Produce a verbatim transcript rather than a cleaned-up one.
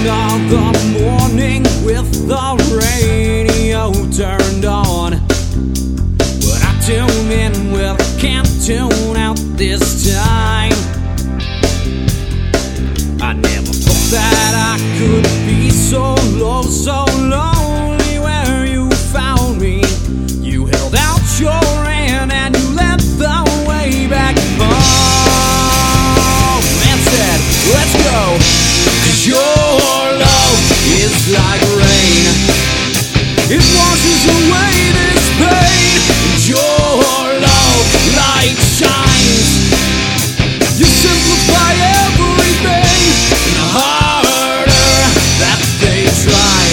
of the morning with the radio turned on. But I tune in, well, I can't tune out this time. I never thought that I could be so low, so lonely where you found me. You held out your hand and you led the way back home and said, let's go, 'cause your love is like rain. It washes away this pain. Your love light shines. You simplify everything, and the harder that they try.